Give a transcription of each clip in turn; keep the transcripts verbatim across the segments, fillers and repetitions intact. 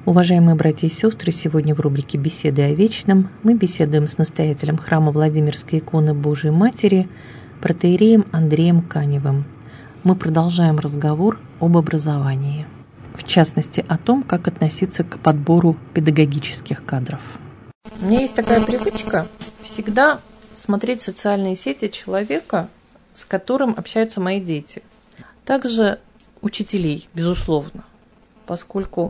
Уважаемые братья и сестры, сегодня в рубрике «Беседы о вечном» мы беседуем с настоятелем храма Владимирской иконы Божией Матери, протоиереем Андреем Каневым. Мы продолжаем разговор об образовании, в частности о том, как относиться к подбору педагогических кадров. У меня есть такая привычка всегда смотреть социальные сети человека, с которым общаются мои дети. Также учителей, безусловно, поскольку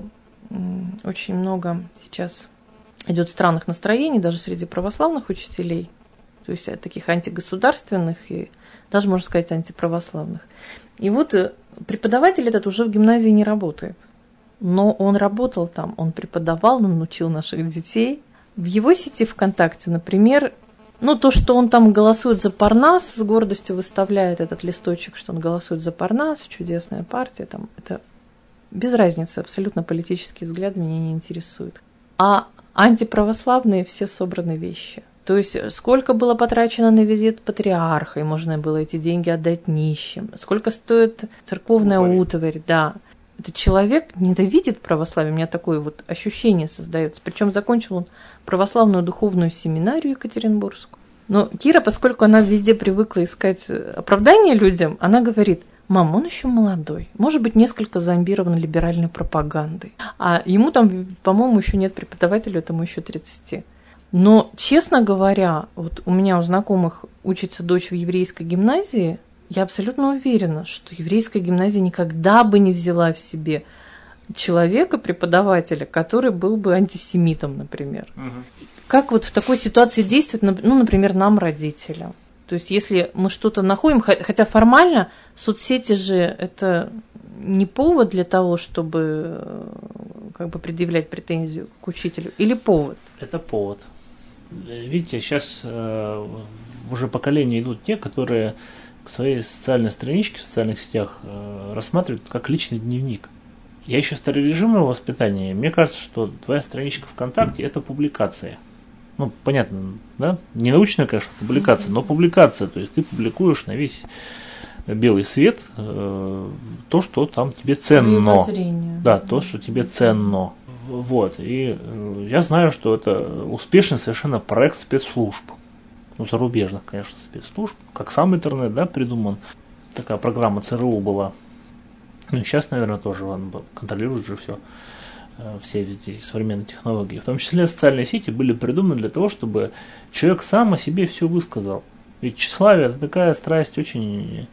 очень много сейчас идет странных настроений даже среди православных учителей, то есть таких антигосударственных и даже, можно сказать, антиправославных. И вот преподаватель этот уже в гимназии не работает, но он работал там, он преподавал, он учил наших детей. В его сети ВКонтакте, например, ну, то, что он там голосует за Парнас, с гордостью выставляет этот листочек, что он голосует за Парнас, чудесная партия, там, это без разницы, абсолютно политические взгляды меня не интересуют. А антиправославные все собраны вещи. То есть сколько было потрачено на визит патриарха, и можно было эти деньги отдать нищим. Сколько стоит церковная утварь, утварь да. Этот человек ненавидит православие, у меня такое вот ощущение создается. Причем закончил он православную духовную семинарию екатеринбургскую. Но Кира, поскольку она везде привыкла искать оправдания людям, она говорит: мам, он еще молодой, может быть, несколько зомбирован либеральной пропагандой. А ему там, по-моему, еще нет преподавателя, этому еще тридцать. Но, честно говоря, вот у меня у знакомых учится дочь в еврейской гимназии, я абсолютно уверена, что еврейская гимназия никогда бы не взяла в себе человека, преподавателя, который был бы антисемитом, например. Угу. Как вот в такой ситуации действовать, ну, например, нам, родителям? То есть, если мы что-то находим, хотя формально соцсети же это не повод для того, чтобы как бы предъявлять претензию к учителю, или повод? Это повод. Видите, сейчас э, уже поколения идут те, которые к своей социальной страничке в социальных сетях э, рассматривают как личный дневник. Я еще старорежимного воспитания. Мне кажется, что твоя страничка ВКонтакте – это публикация. Ну, понятно, да? Не научная, конечно, публикация, но публикация. То есть ты публикуешь на весь белый свет э, то, что там тебе ценно. Да, то, что тебе ценно. Вот. И э, я знаю, что это успешный совершенно проект спецслужб. Ну, зарубежных, конечно, спецслужб. Как сам интернет, да, придуман. Такая программа ЦРУ была. Ну, и сейчас, наверное, тоже он контролирует же все. Все эти современные технологии, в том числе социальные сети, были придуманы для того, чтобы человек сам о себе все высказал. Ведь тщеславие – это такая страсть очень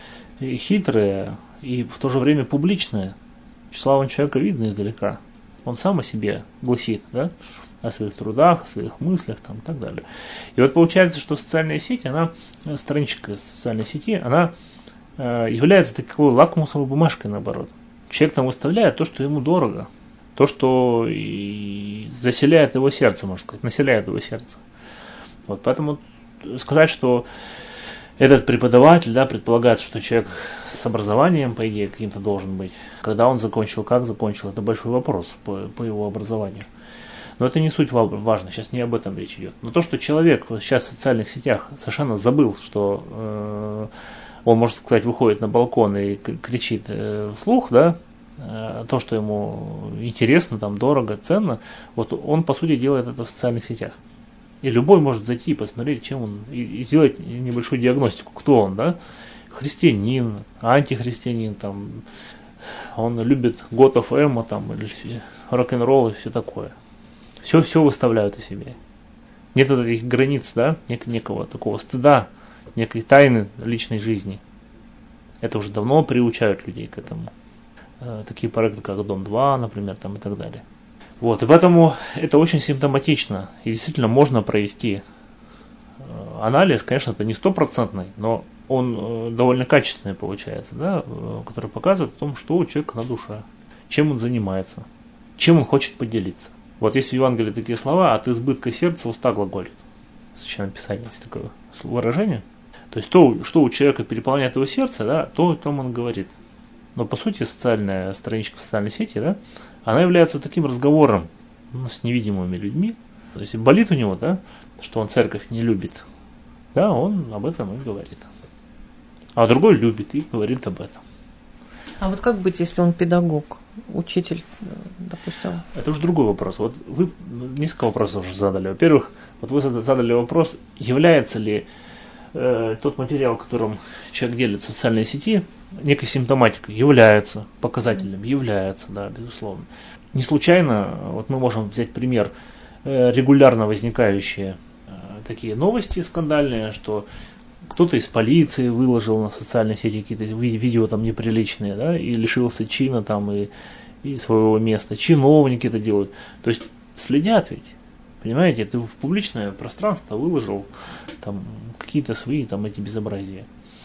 хитрая и в то же время публичная. Тщеславие человека видно издалека. Он сам о себе гласит, да? О своих трудах, о своих мыслях там, и так далее. И вот получается, что социальная сеть, она, страничка социальной сети, она э, является такой лакмусовой бумажкой, наоборот. Человек там выставляет то, что ему дорого. То, что и заселяет его сердце, можно сказать, населяет его сердце. Вот, поэтому сказать, что этот преподаватель, да, предполагает, что человек с образованием, по идее, каким-то должен быть. Когда он закончил, как закончил, это большой вопрос по, по его образованию. Но это не суть важно, сейчас не об этом речь идет. Но то, что человек сейчас в социальных сетях совершенно забыл, что э, он, можно сказать, выходит на балкон и кричит э, вслух, да, то, что ему интересно, там, дорого, ценно, вот он, по сути, делает это в социальных сетях. И любой может зайти и посмотреть, чем он, и, и сделать небольшую диагностику, кто он, да, христианин, антихристианин, там, он любит God of Emo, там, или рок-н-ролл и все такое. Все, все выставляют о себе. Нет вот этих границ, да, нек- некого такого стыда, некой тайны личной жизни. Это уже давно приучают людей к этому. Такие проекты, как Дом-два, например, там и так далее. Вот, и поэтому это очень симптоматично. И действительно можно провести анализ, конечно, это не стопроцентный, но он довольно качественный получается, да, который показывает о том, что у человека на душе, чем он занимается, чем он хочет поделиться. Вот есть в Евангелии такие слова: от избытка сердца уста глаголит. В Священном Писании есть такое выражение. То есть то, что у человека переполняет его сердце, да, то о том он говорит. Но по сути социальная страничка в социальной сети, да, она является таким разговором, ну, с невидимыми людьми. То есть если болит у него, да, что он церковь не любит, да, он об этом и говорит. А другой любит и говорит об этом. А вот как быть, если он педагог, учитель, допустим? Это уже другой вопрос. Вот вы несколько вопросов уже задали. Во-первых, вот вы задали вопрос, является ли э, тот материал, которым человек делит в социальной сети, некой симптоматикой. Является показателем, является, да, безусловно. Не случайно, вот мы можем взять пример, э, регулярно возникающие э, такие новости скандальные, что кто-то из полиции выложил на социальной сети какие-то видео там неприличные, да, и лишился чина там и, и своего места. Чиновники это делают. То есть следят ведь. Понимаете, ты в публичное пространство выложил там какие-то свои там эти безобразия.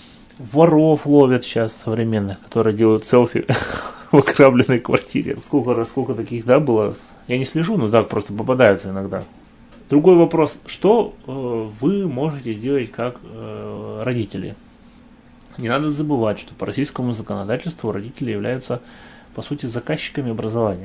Воров ловят сейчас современных, которые делают селфи в ограбленной квартире. Сколько, сколько таких, да, было? Я не слежу, но так просто попадаются иногда. Другой вопрос, что э, вы можете сделать как э, родители? Не надо забывать, что по российскому законодательству родители являются, по сути, заказчиками образования.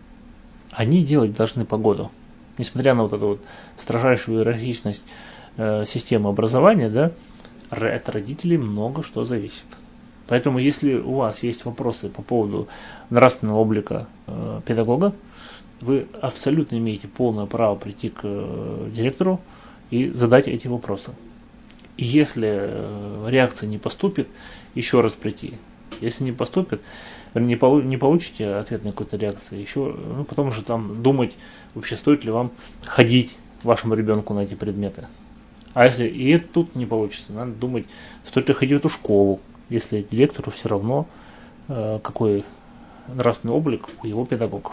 Они делать должны погоду. Несмотря на вот эту вот строжайшую иерархичность э, системы образования, да, от родителей много что зависит. Поэтому, если у вас есть вопросы по поводу нравственного облика э, педагога, вы абсолютно имеете полное право прийти к э, директору и задать эти вопросы. И если э, реакция не поступит, еще раз прийти. Если не поступит, не, полу- не получите ответной какой-то реакции, еще, ну, потом уже там думать, вообще стоит ли вам ходить вашему ребенку на эти предметы. А если и это тут не получится, надо думать, стоит ли ходить в эту школу, если директору все равно, э, какой нравственный облик у его педагогов.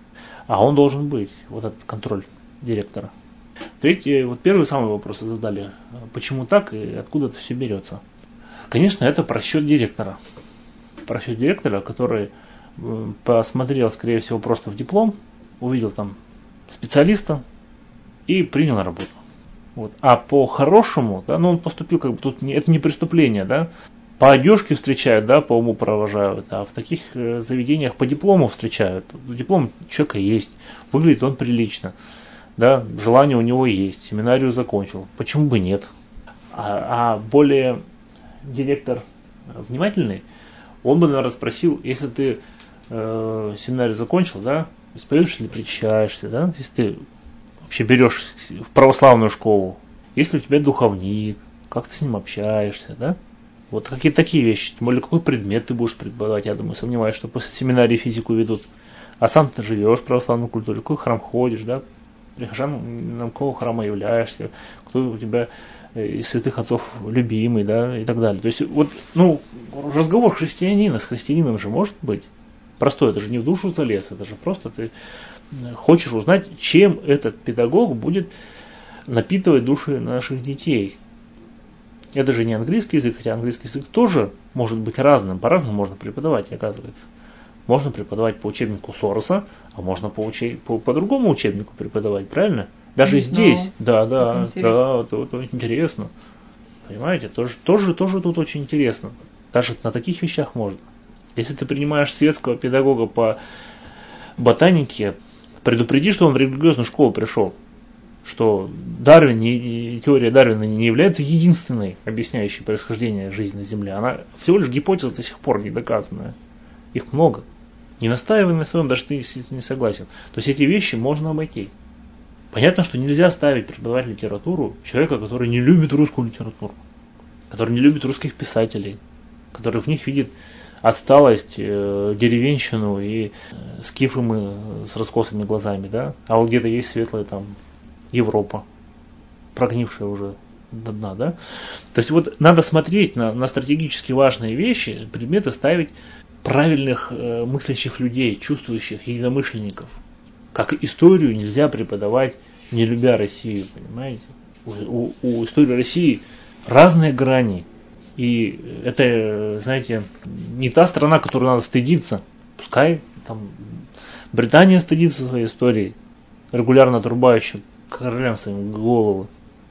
А он должен быть, вот этот контроль директора. Третий, вот первый самый вопрос задали, почему так и откуда это все берется. Конечно, это просчет директора. Просчет директора, который посмотрел, скорее всего, просто в диплом, увидел там специалиста и принял на работу. Вот. А по-хорошему, да, ну он поступил, как бы тут не, это не преступление, да. По одежке встречают, да, по уму провожают, а в таких э, заведениях по диплому встречают. Диплом у человека есть, выглядит он прилично, да, желание у него есть, семинарию закончил, почему бы нет? А, а более директор внимательный, он бы, наверное, спросил, если ты э, семинарию закончил, да, исповедуешься ли, причащаешься, да, если ты вообще берешь в православную школу, если у тебя духовник, как ты с ним общаешься, да? Вот какие-то такие вещи. Тем более, какой предмет ты будешь преподавать, я думаю, сомневаюсь, что после семинарии физику ведут. А сам ты живешь в православной культуре, в какой храм ходишь, да? Прихожан, на какого храма являешься, кто у тебя из святых отцов любимый, да, и так далее. То есть, вот, ну, разговор христианина с христианином же может быть. Простой, это же не в душу залез, это же просто ты хочешь узнать, чем этот педагог будет напитывать души наших детей. Это же не английский язык, хотя английский язык тоже может быть разным, по-разному можно преподавать, оказывается. Можно преподавать по учебнику Сороса, а можно по, уче... по, по другому учебнику преподавать, правильно? Даже ну, здесь, да, да, да, это, это очень интересно. Понимаете, тоже, тоже, тоже тут очень интересно. Даже на таких вещах можно. Если ты принимаешь светского педагога по ботанике, предупреди, что он в религиозную школу пришел. Что Дарвин, и теория Дарвина не является единственной, объясняющей происхождение жизни на Земле. Она всего лишь гипотеза до сих пор не доказанная. Их много. Не настаивай на своем, даже ты не согласен. То есть эти вещи можно обойти. Понятно, что нельзя ставить преподавать литературу человека, который не любит русскую литературу, который не любит русских писателей, который в них видит отсталость, э, деревенщину и э, скифы мы с раскосыми глазами, да, а вот где-то есть светлая там Европа, прогнившая уже до дна, да. То есть вот надо смотреть на, на стратегически важные вещи, предметы ставить правильных э, мыслящих людей, чувствующих единомышленников. Как историю нельзя преподавать, не любя Россию, понимаете? У, у, у истории России разные грани. И это, знаете, не та страна, которую надо стыдиться. Пускай там Британия стыдится своей историей, регулярно отрубающая королям своим головы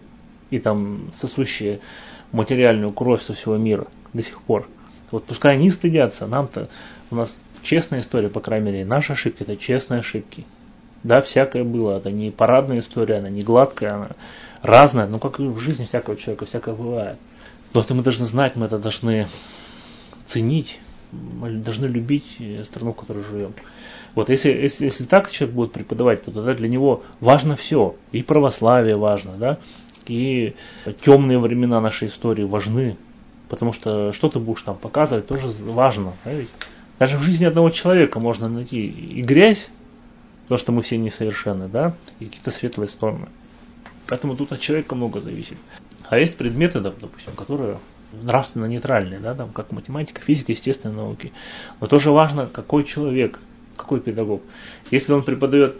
и там сосущие материальную кровь со всего мира до сих пор. Вот пускай они стыдятся, нам-то, у нас честная история, по крайней мере, наши ошибки, это честные ошибки. Да, всякое было, это не парадная история, она не гладкая, она разная, но как и в жизни всякого человека, всякое бывает. Но это мы должны знать, мы это должны ценить мы должны любить страну, в которой живем. Вот, если, если, если так человек будет преподавать, то тогда для него важно все. И православие важно, да, и темные времена нашей истории важны. Потому что что ты будешь там показывать, тоже важно. Да, ведь? Даже в жизни одного человека можно найти и грязь, потому что мы все несовершенны, да, и какие-то светлые стороны. Поэтому тут от человека много зависит. А есть предметы, допустим, которые нравственно нейтральные, да, там, как математика, физика, естественные науки. Но тоже важно, какой человек, какой педагог. Если он преподает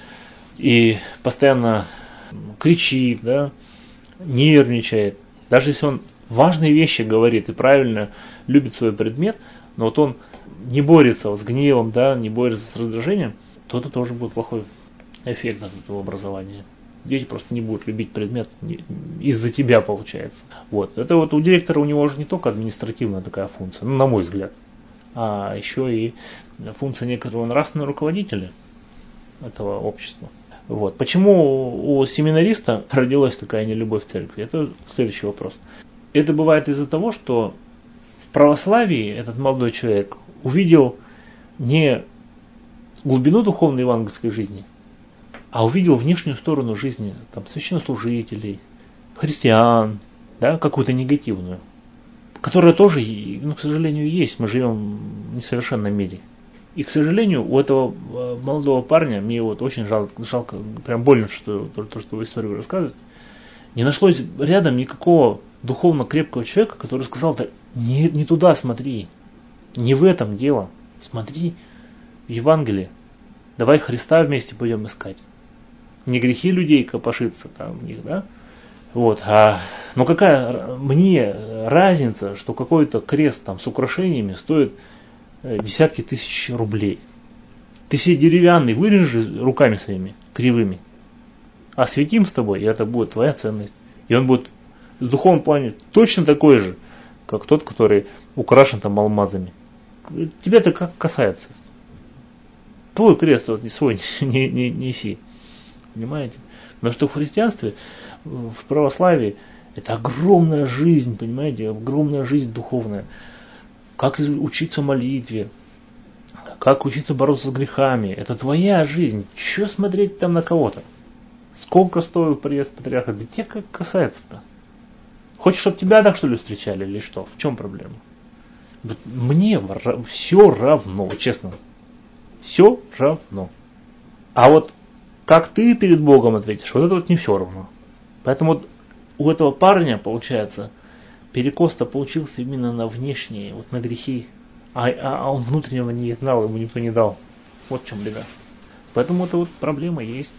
и постоянно кричит, да, нервничает, даже если он важные вещи говорит и правильно любит свой предмет, но вот он не борется вот с гневом, да, не борется с раздражением, то это тоже будет плохой эффект от этого образования. Дети просто не будут любить предмет из-за тебя, получается. Вот. Это вот у директора, у него же не только административная такая функция, ну, на мой взгляд, а еще и функция некоторого нравственного руководителя этого общества. Вот. Почему у семинариста родилась такая нелюбовь в церкви? Это следующий вопрос. Это бывает из-за того, что в православии этот молодой человек увидел не глубину духовной евангельской жизни, а увидел внешнюю сторону жизни там, священнослужителей, христиан, да, какую-то негативную, которая тоже, ну, к сожалению, есть. Мы живем в несовершенном мире. И, к сожалению, у этого молодого парня, мне вот очень жалко, жалко прям больно, что то, то, что вы историю рассказываете, не нашлось рядом никакого духовно крепкого человека, который сказал: да не, не туда смотри, не в этом дело, смотри в Евангелие, давай Христа вместе пойдем искать. Не грехи людей копошиться там в них, да? Вот, а, но какая мне разница, что какой-то крест там с украшениями стоит десятки тысяч рублей. Ты себе деревянный вырежи руками своими, кривыми, осветим с тобой, и это будет твоя ценность. И он будет в духовном плане точно такой же, как тот, который украшен там алмазами. Тебя это как касается. Твой крест вот свой не, не, не неси. Понимаете? Потому что в христианстве, в православии, это огромная жизнь, понимаете, огромная жизнь духовная. Как учиться молитве, как учиться бороться с грехами. Это твоя жизнь. Че смотреть там на кого-то? Сколько стоил приезд патриарха? Да тебе как касается-то? Хочешь, чтобы тебя так, что ли, встречали или что? В чем проблема? Мне все равно, честно. Все равно. А вот как ты перед Богом ответишь, вот это вот не все равно. Поэтому вот у этого парня, получается, перекос-то получился именно на внешние, вот на грехи. А, а, а он внутреннего не знал, ему никто не дал. Вот в чем беда. Поэтому это вот проблема есть.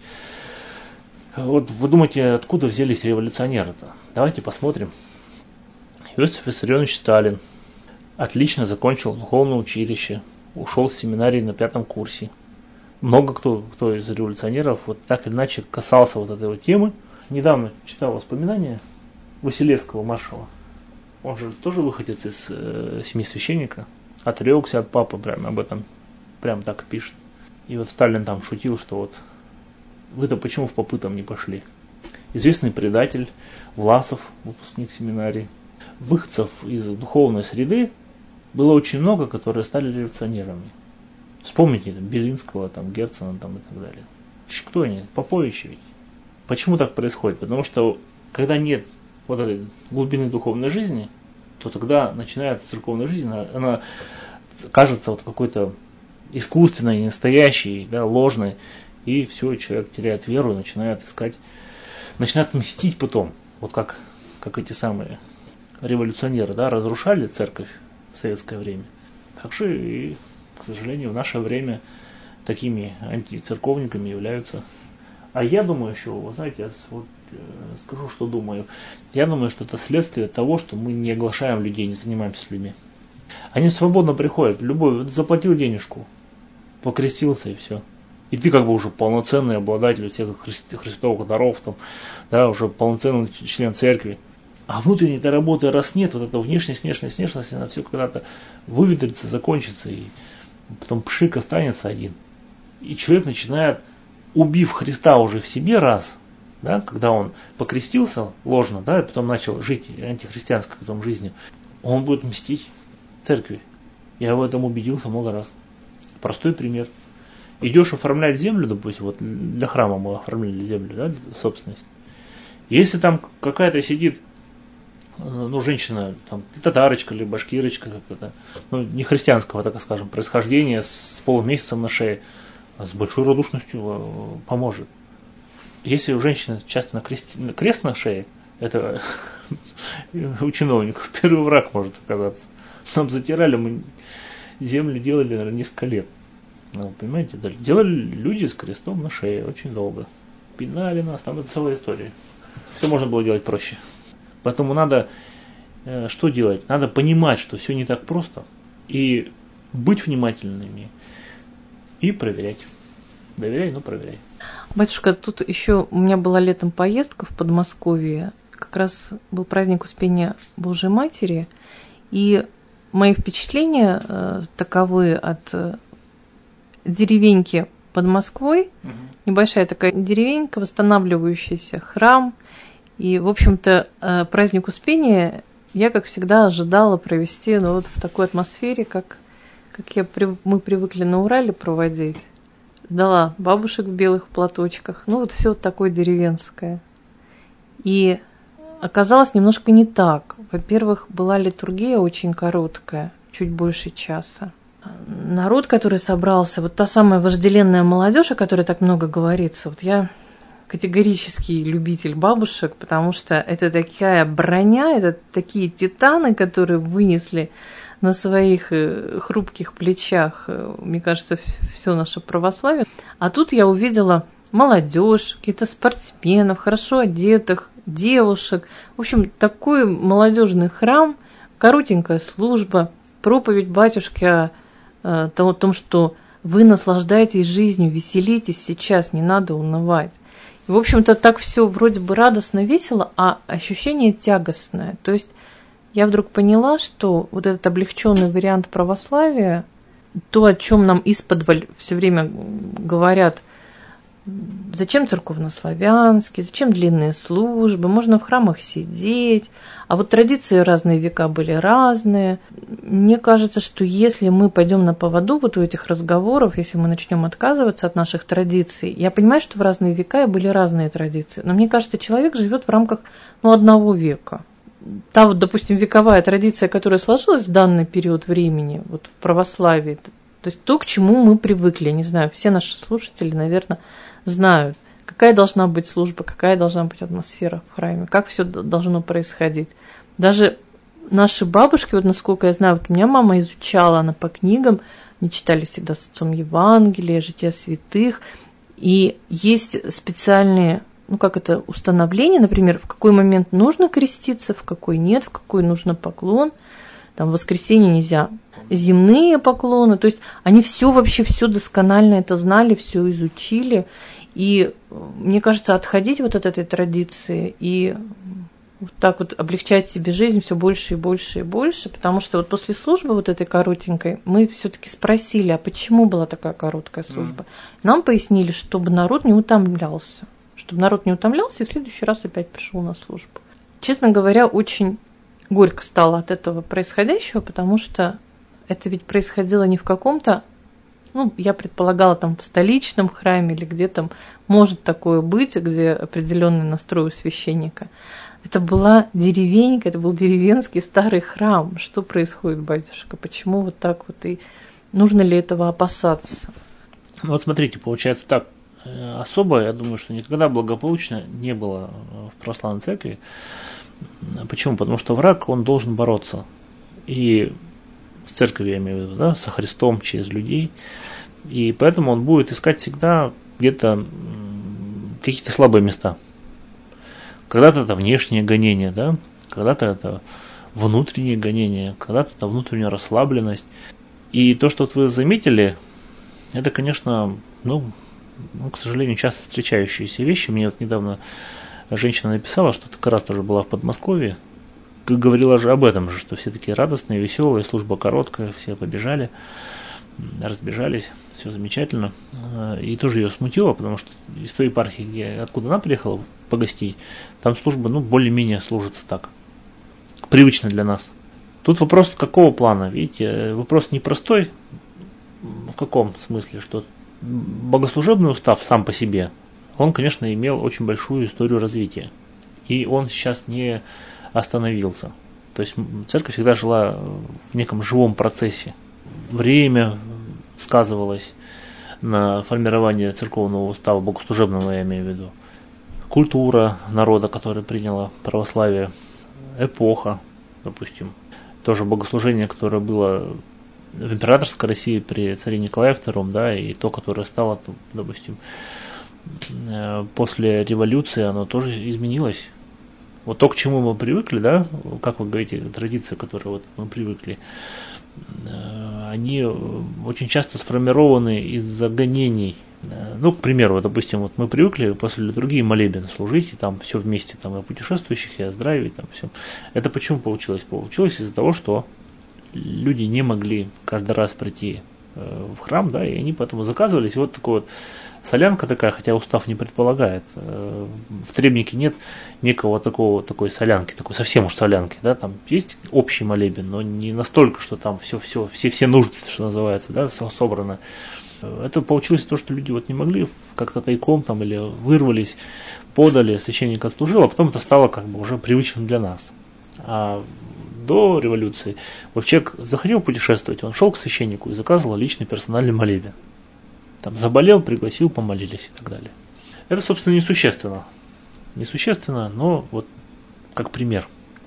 Вот вы думаете, откуда взялись революционеры-то? Давайте посмотрим. Иосиф Виссарионович Сталин отлично закончил духовное училище, ушел с семинарии на пятом курсе. Много кто, кто из революционеров вот так или иначе касался вот этой вот темы. Недавно читал воспоминания Василевского маршала. Он же тоже выходец из э, семьи священника. Отрекся от папы, прямо об этом прям так пишет. И вот Сталин там шутил, что вот вы-то почему в попы там не пошли? Известный предатель Власов, выпускник семинарии. Выходцев из духовной среды было очень много, которые стали революционерами. Вспомните там, Белинского, там, Герцена там, и так далее. Кто они? Поповичи ведь. Почему так происходит? Потому что когда нет вот этой глубины духовной жизни, то тогда начинается церковная жизнь, она, она кажется вот какой-то искусственной, ненастоящей, да, ложной, и все, человек теряет веру и начинает искать, начинает мстить потом, вот как, как эти самые революционеры, да, разрушали церковь в советское время. Так что и, к сожалению, в наше время такими антицерковниками являются. А я думаю еще, вы знаете, я вот, э, скажу, что думаю. Я думаю, что это следствие того, что мы не оглашаем людей, не занимаемся людьми. Они свободно приходят, любой, заплатил денежку, покрестился и все. И ты как бы уже полноценный обладатель всех христовых даров, там, да, уже полноценный член церкви. А внутренней этой работы раз нет, вот эта внешность, внешность, внешность, она все когда-то выветрится, закончится, и потом пшик останется один. И человек начинает, убив Христа уже в себе раз, да, когда он покрестился ложно, да, и потом начал жить антихристианской потом жизнью, он будет мстить церкви. Я в этом убедился много раз. Простой пример. Идешь оформлять землю, допустим, вот для храма мы оформляли землю, да, собственность. Если там какая-то сидит, ну, женщина, там, татарочка или башкирочка, как-то, ну, не христианского, так скажем, происхождения, с полумесяцем на шее, с большой радушностью поможет. Если у женщины часто на, крест, на крест на шее, это у чиновников первый враг может оказаться. Нам затирали, мы землю делали, наверное, несколько лет. Ну, понимаете, делали люди с крестом на шее очень долго. Пинали нас, там это целая история. Все можно было делать проще. Поэтому надо э, что делать? Надо понимать, что все не так просто. И быть внимательными. И проверять. Доверяй, но проверяй. Батюшка, тут еще у меня была летом поездка в Подмосковье. Как раз был праздник Успения Божией Матери. И мои впечатления э, таковы от э, деревеньки под Москвой. Угу. Небольшая такая деревенька, восстанавливающийся храм. И, в общем-то, э, праздник Успения я, как всегда, ожидала провести ну, вот в такой атмосфере, как, как я, мы привыкли на Урале проводить. Ждала бабушек в белых платочках. Ну, вот все вот такое деревенское. И оказалось немножко не так. Во-первых, была литургия очень короткая, чуть больше часа. Народ, который собрался, вот та самая вожделенная молодежь, о которой так много говорится, вот я категорический любитель бабушек, потому что это такая броня, это такие титаны, которые вынесли на своих хрупких плечах, мне кажется, все наше православие. А тут я увидела молодежь, каких-то спортсменов, хорошо одетых, девушек. В общем, такой молодежный храм, коротенькая служба, проповедь батюшки о, о том, что вы наслаждаетесь жизнью, веселитесь сейчас, не надо унывать. И, в общем-то, так все вроде бы радостно, весело, а ощущение тягостное. То есть я вдруг поняла, что вот этот облегченный вариант православия, то, о чем нам исподволь все время говорят, зачем церковнославянский, зачем длинные службы, можно в храмах сидеть, а вот традиции разные века были разные. Мне кажется, что если мы пойдем на поводу вот у этих разговоров, если мы начнем отказываться от наших традиций, я понимаю, что в разные века были разные традиции, но мне кажется, человек живет в рамках ну, одного века. Та вот, допустим, вековая традиция, которая сложилась в данный период времени, вот в православии, то есть то, к чему мы привыкли, не знаю, все наши слушатели, наверное, знают, какая должна быть служба, какая должна быть атмосфера в храме, как все должно происходить. Даже наши бабушки, вот насколько я знаю, вот у меня мама изучала, она по книгам, они читали всегда с отцом Евангелие, жития святых, и есть специальные, ну как это, установления, например, в какой момент нужно креститься, в какой нет, в какой нужно поклон, там в воскресенье нельзя земные поклоны, то есть они все вообще все досконально это знали, все изучили, и мне кажется, отходить вот от этой традиции и вот так вот облегчать себе жизнь все больше и больше и больше, потому что вот после службы вот этой коротенькой мы все-таки спросили, а почему была такая короткая служба? Mm. Нам пояснили, чтобы народ не утомлялся, чтобы народ не утомлялся и в следующий раз опять пришел на службу. Честно говоря, очень горько стало от этого происходящего, потому что это ведь происходило не в каком-то, ну, я предполагала, там в столичном храме или где там может такое быть, где определенный настрой у священника. Это была деревенька, это был деревенский старый храм. Что происходит, батюшка? Почему вот так вот? И нужно ли этого опасаться? Ну вот смотрите, получается так. Особо, я думаю, что никогда благополучно не было в православной церкви. Почему? Потому что враг, он должен бороться. И с церковью, я имею в виду, да, со Христом, через людей. И поэтому он будет искать всегда где-то какие-то слабые места. Когда-то это внешнее гонение, да, когда-то это внутреннее гонение, когда-то это внутренняя расслабленность. И то, что вот вы заметили, это, конечно, ну, ну, к сожалению, часто встречающиеся вещи. Мне вот недавно женщина написала, что как раз тоже была в Подмосковье, говорила же об этом же, что все такие радостные, веселые, служба короткая, все побежали, разбежались, все замечательно. И тоже ее смутило, потому что из той епархии, где, откуда она приехала погостить, там служба, ну, более-менее служится так, привычно для нас. Тут вопрос какого плана? Видите, вопрос непростой. В каком смысле? Что богослужебный устав сам по себе, он, конечно, имел очень большую историю развития. И он сейчас не остановился. То есть церковь всегда жила в неком живом процессе. Время сказывалось на формировании церковного устава, богослужебного я имею в виду. Культура народа, которая приняла православие, эпоха, допустим. Тоже богослужение, которое было в императорской России при царе Николае втором, да, и то, которое стало, допустим, после революции, оно тоже изменилось. Вот то, к чему мы привыкли, да, как вы говорите, традиции, которые вот мы привыкли, они очень часто сформированы из-за гонений. Ну, к примеру, допустим, вот мы привыкли после литургии молебен служить, и там все вместе, там и о путешествующих, и о здравии, там все. Это почему получилось? Получилось из-за того, что люди не могли каждый раз прийти в храм, да, и они поэтому заказывались. И вот такой вот солянка такая, хотя устав не предполагает. В требнике нет некого такого, такой солянки, такой совсем уж солянки, да, там есть общий молебен, но не настолько, что там все, все, все, все нужды, что называется, да, все собрано. Это получилось то, что люди вот не могли как-то тайком там или вырвались, подали, священник отслужил, а потом это стало как бы уже привычным для нас. А до революции вот человек захотел путешествовать, он шел к священнику и заказывал личный персональный молебен. Там заболел, пригласил, помолились и так далее. Это, собственно, несущественно. Несущественно, но вот как пример.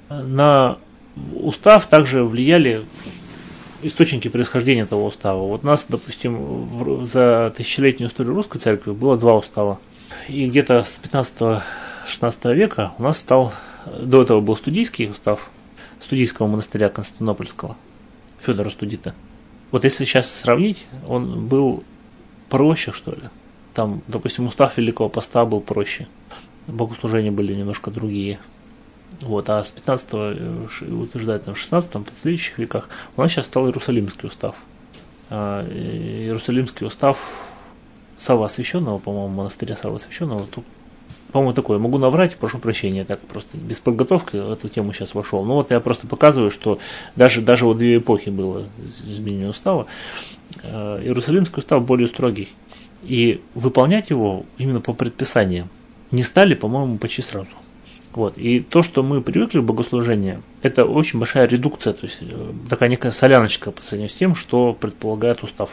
На устав также влияли источники происхождения этого устава. Вот у нас, допустим, в, за тысячелетнюю историю русской церкви было два устава. И где-то с пятнадцатого-шестнадцатого века у нас стал, до этого был студийский устав студийского монастыря Константинопольского, Федора Студита. Вот если сейчас сравнить, он был проще, что ли. Там, допустим, устав Великого Поста был проще. Богослужения были немножко другие. Вот, а с пятнадцатого, утверждает, там, в шестнадцатом, в последующих веках у нас сейчас стал Иерусалимский устав. А, Иерусалимский устав Савва Освященного, по-моему, монастыря Савва Освященного, тут, по-моему, такое, могу наврать, прошу прощения, так просто без подготовки в эту тему сейчас вошел. Но вот я просто показываю, что даже, даже вот две эпохи было изменение устава. Иерусалимский устав более строгий. И выполнять его именно по предписаниям не стали, по-моему, почти сразу. Вот. И то, что мы привыкли в богослужении, это очень большая редукция, то есть такая некая соляночка по сравнению с тем, что предполагает устав.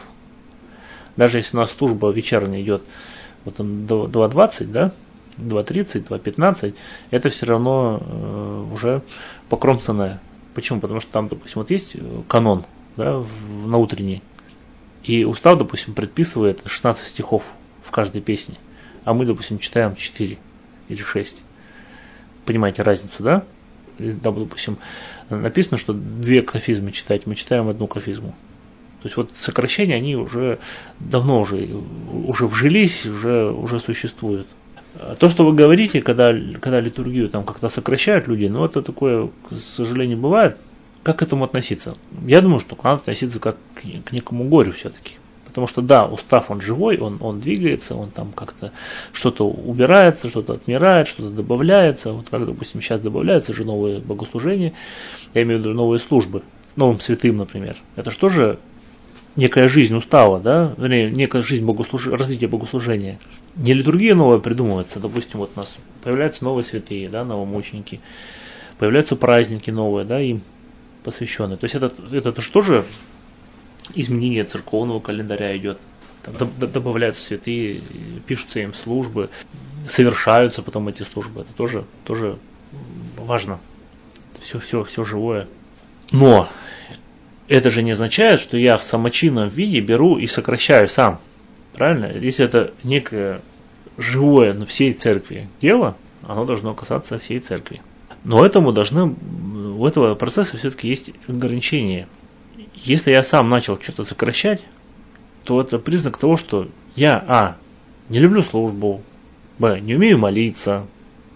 Даже если у нас служба вечерняя идет вот там два двадцать, да, два тридцать, два пятнадцать, это все равно э, уже покромсанное. Почему? Потому что там, допустим, вот есть канон, да, в, на утренний, и устав, допустим, предписывает шестнадцать стихов в каждой песне, а мы, допустим, читаем четыре или шесть. Понимаете разницу, да? И, там, допустим, написано, что две кафизмы читать, мы читаем одну кафизму. То есть вот сокращения, они уже давно уже, уже вжились, уже, уже существуют. То, что вы говорите, когда, когда литургию там как-то сокращают люди, ну это такое, к сожалению, бывает. Как к этому относиться? Я думаю, что надо относиться как к, к некому горю все-таки. Потому что да, устав он живой, он, он двигается, он там как-то что-то убирается, что-то отмирает, что-то добавляется. Вот как, допустим, сейчас добавляются же новые богослужения, я имею в виду новые службы, новым святым, например. Это же тоже некая жизнь устава, да, вернее, некая жизнь богослуж... развития богослужения. Не литургия новая придумывается, допустим, вот у нас появляются новые святые, да, новомученики, появляются праздники новые, да, им посвященные. То есть это, это же тоже изменение церковного календаря идет. Там добавляются святые, пишутся им службы, совершаются потом эти службы. Это тоже, тоже важно. Все, все, все живое. Но это же не означает, что я в самочинном виде беру и сокращаю сам. Правильно? Если это некое живое, но всей церкви дело, оно должно касаться всей церкви. Но этому должны, у этого процесса все-таки есть ограничения. Если я сам начал что-то сокращать, то это признак того, что я, а, не люблю службу, б, не умею молиться,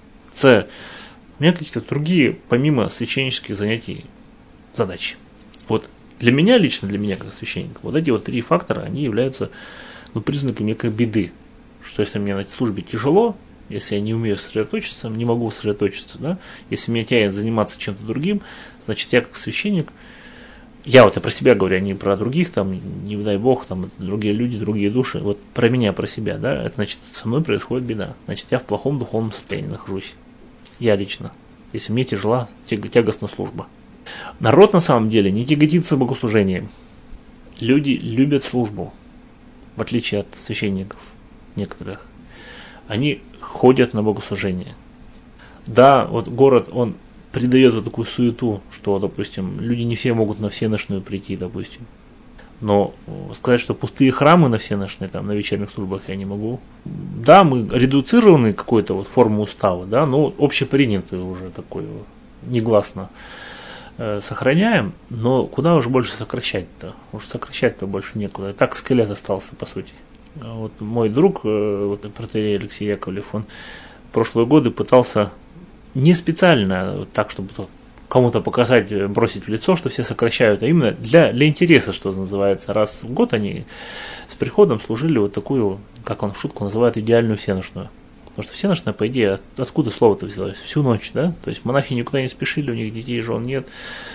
с, у меня какие-то другие, помимо священнических занятий, задачи. Вот для меня, лично для меня, как священника, вот эти вот три фактора, они являются, ну, признаком некой беды. Что если мне на службе тяжело, Если я не умею сосредоточиться, не могу сосредоточиться, да, если меня тянет заниматься чем-то другим, значит, я как священник, я вот я про себя говорю, а не про других, там, не дай бог, там, другие люди, другие души, вот про меня, про себя, да, это значит, со мной происходит беда, значит, я в плохом духовном состоянии нахожусь, я лично, если мне тяжела, тягостна служба. Народ, на самом деле, не тяготится богослужением, люди любят службу, в отличие от священников некоторых, они ходят на богослужение. Да, вот город, он придает вот такую суету, что, допустим, люди не все могут на всеношную прийти, допустим. Но сказать, что пустые храмы на всеношные, там, на вечерних службах я не могу. Да, мы редуцированы какой-то вот форму устава, да, но общепринятый уже такой негласно э, сохраняем, но куда уж больше сокращать-то? Уж сокращать-то больше некуда. И так скелет остался, по сути. Вот мой друг, э, вот протоиерей Алексей Яковлев, он в прошлые годы пытался не специально, так, чтобы кому-то показать, бросить в лицо, что все сокращают, а именно для, для интереса, что называется. Раз в год они с приходом служили вот такую, как он в шутку называет, идеальную всеношную. Потому что всеношная, по идее, откуда слово-то взялось? Всю ночь, да? То есть монахи никуда не спешили, у них детей и жен нет.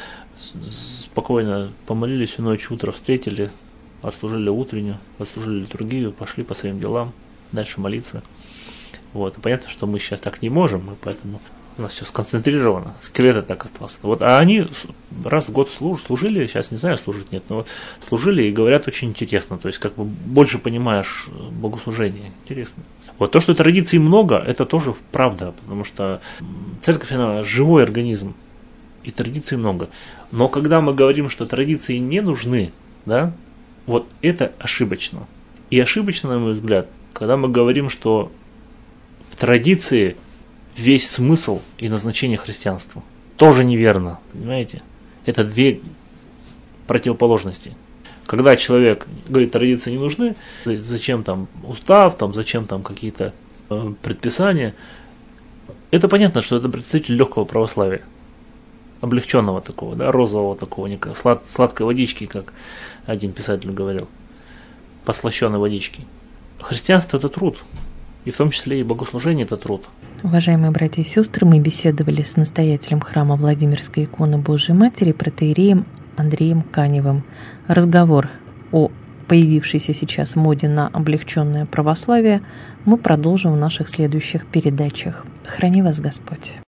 Спокойно помолились всю ночь, утро встретили, отслужили утреннюю, отслужили литургию, пошли по своим делам, дальше молиться. Вот. И понятно, что мы сейчас так не можем, и поэтому у нас все сконцентрировано, скелет так остался. Вот, а они раз в год служ, служили, сейчас не знаю, служить нет, но служили и говорят очень интересно, то есть как бы больше понимаешь богослужение, интересно. Вот то, что традиций много, это тоже правда, потому что церковь, она живой организм, и традиций много. Но когда мы говорим, что традиции не нужны, да, вот это ошибочно. И ошибочно, на мой взгляд, когда мы говорим, что в традиции весь смысл и назначение христианства. Тоже неверно, понимаете? Это две противоположности. Когда человек говорит, традиции не нужны, зачем там устав, там, зачем там какие-то э, предписания, это понятно, что это представитель легкого православия, облегченного такого, да, розового такого, некого, слад, сладкой водички, как один писатель говорил, послащенной водички. Христианство – это труд. И в том числе и богослужение – это труд. Уважаемые братья и сестры, мы беседовали с настоятелем храма Владимирской иконы Божией Матери, протоиереем Андреем Каневым. Разговор о появившейся сейчас моде на облегченное православие мы продолжим в наших следующих передачах. Храни вас Господь!